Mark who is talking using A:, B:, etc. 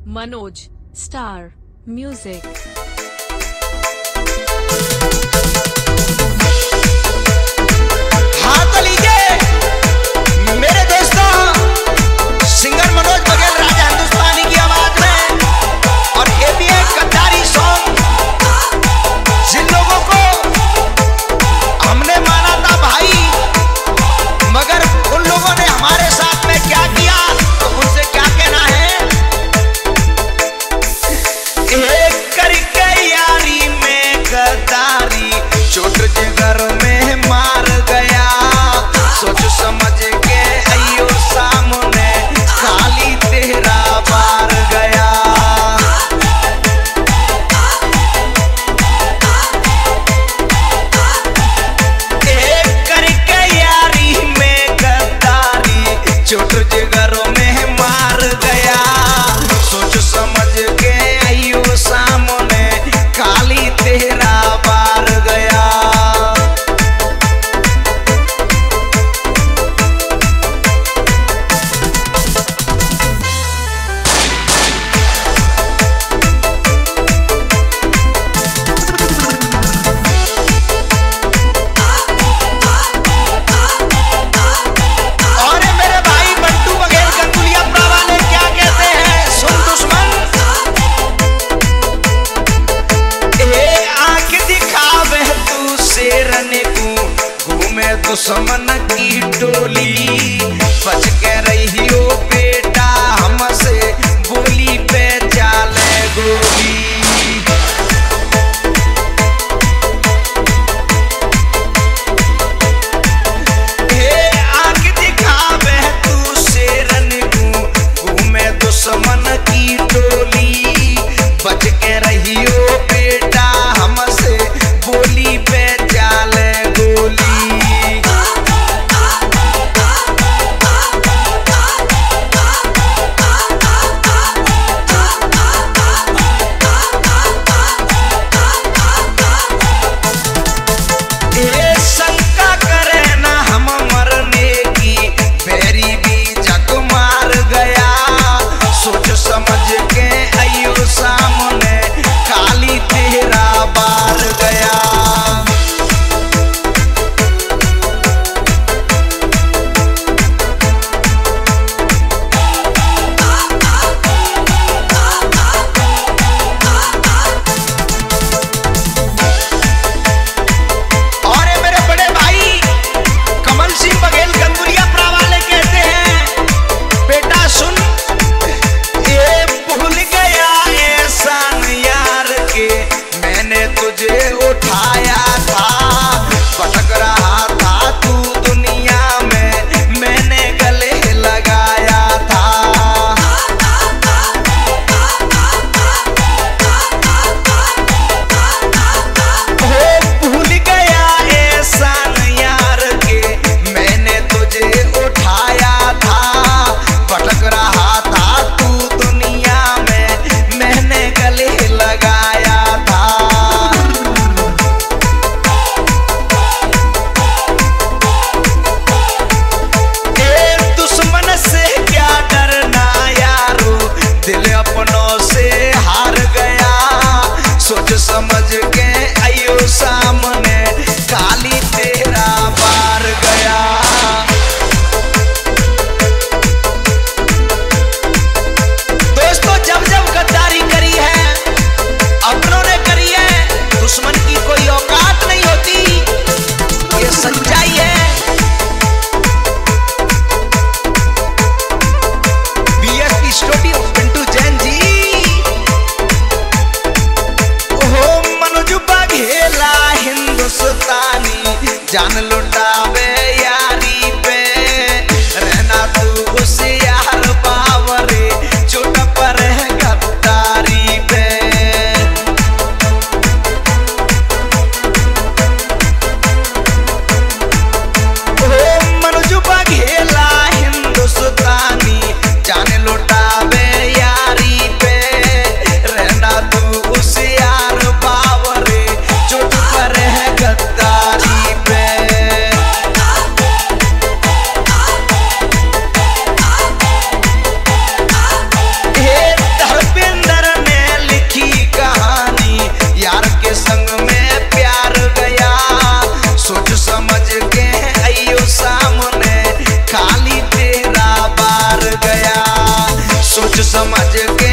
A: Manoj star music.
B: हाँ तो लीजिए मेरे दोस्तों, सिंगर मनोज बघेल राजा हिंदुस्तानी की आवाज में, और ये भी एक गद्दारी सॉन्ग। जिन लोगों को हमने माना था भाई, मगर उन लोगों ने हमारे साथ में क्या किया, तो उनसे क्या कहना है। एक करके यारी में गद्दारी, चोट जिगर में मार गया। सोच समझ के अयो सामने, खाली तेरा बार गया। एक करके यारी में गद्दारी, चोट जिगर में मार गया। सोच समझ के अयो सामने, खाली तेरा बार गया। और मेरे भाई बंटू बघेल गंगुलिया वाले क्या कहते हैं, सुन दुश्मन। ए आंख दिखावे तू शेरन को, घूमे दुश्मन की टोली। बच के रहियो बेटा हमसे, बोली पे चाले गोली। आंख दिखावे तू शेरन को, घूमे दुश्मन की टोली। बच के रहियो बेटा हमसे, बोली पे चाले गोली। सोच समझ के आइयो सामने खाली तेरा बार गया, सोच समझ के